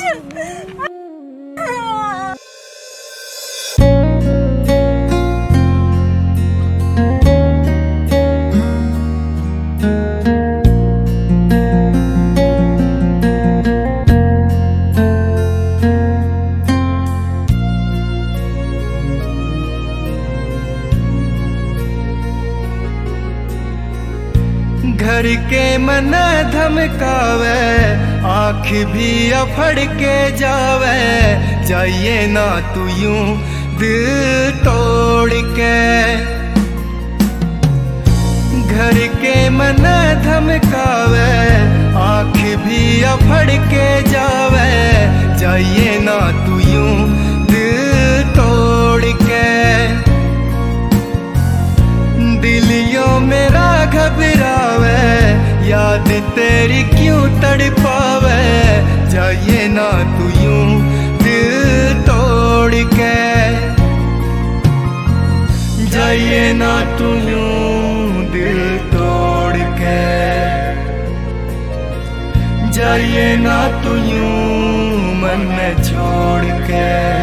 घर के मन धमकावे, आँख भी अफड़ के जावे, जाइए ना तू यूं दिल तोड़ के। घर के मन धमकावे, आँख भी अफड़ के जावे, जाइए ना तू यूं दिल तोड़ के। दिलियों मेरा घबरावे, याद तेरी क्यों तड़पावे, जाइए ना तू यूं दिल तोड़ के। जाइए ना तू यूं दिल तोड़ के, जाइए ना तू यूं मन छोड़ के।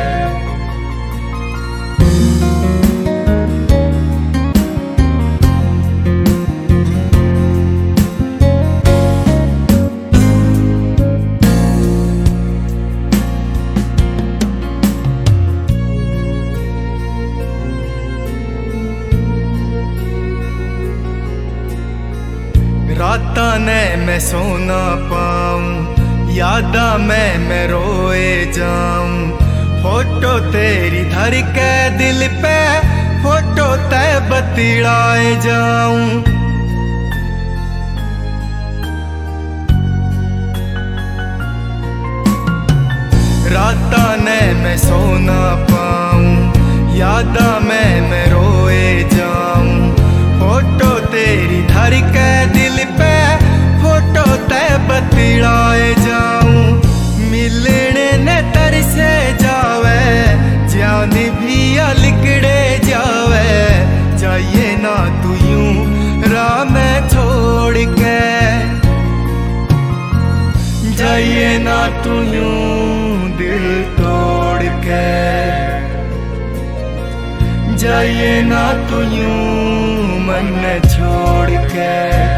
राता ने मैं सोना पाऊं, यादा मैं रोए जाऊं। फोटो तेरी धर के दिल पे, फोटो ते बतिड़ाए जाऊं। राता ने मैं सोना पाऊं, यादा मैं रोए जाऊं। फोटो तेरी धर के दिल पे, फोटो ते बतिड़ाए जाऊं। मिलने ने तरसे जावे, जान भी लिकड़े जावे, जाइए ना तू यूं राह में छोड़ के। जाइए ना तू यूं दिल तोड़ के, जाइए ना तू यूं मन छोड़ के।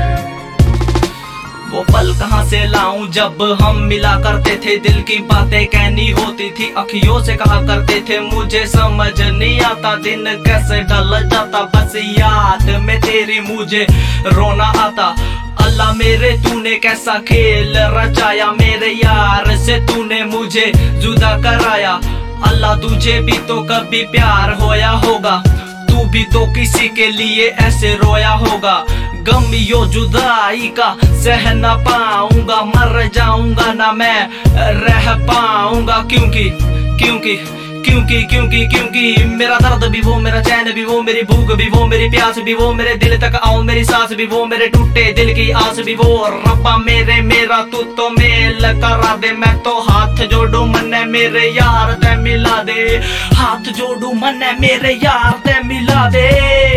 वो पल कहाँ से लाऊं जब हम मिला करते थे, दिल की बातें कहनी होती थी, अखियों से कहा करते थे। मुझे समझ नहीं आता दिन कैसे ढल जाता, बस याद में तेरी मुझे रोना आता। अल्लाह मेरे तूने कैसा खेल रचाया, मेरे यार से तूने मुझे जुदा कराया। अल्लाह तुझे भी तो कभी प्यार होया होगा, तू भी तो किसी के लिए ऐसे रोया होगा। गम यो जुदाई का सह ना पाऊंगा, मर जाऊंगा ना मैं रह पाऊंगा। क्योंकि क्योंकि क्योंकि क्योंकि क्योंकि मेरा दर्द भी वो, मेरा चैन भी वो, मेरी भूख भी वो, मेरी प्यास भी वो, मेरे दिल तक आओ मेरी सांस भी वो, मेरे टूटे दिल की आस भी वो। रब्बा मेरे मेरा तू तो मेल करा दे, मैं तो हाथ जोड़ू मन मेरे यार ते मिला दे। हाथ जोड़ू मन मेरे यार ते मिला दे।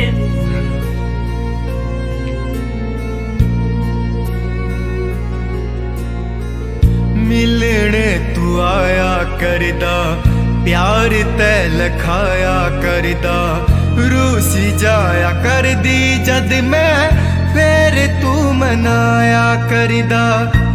मिलने तू आया करदा, प्यार ते लखाया करदा। रूसी जाया कर दी जद मैं, फिर तू मनाया करदा।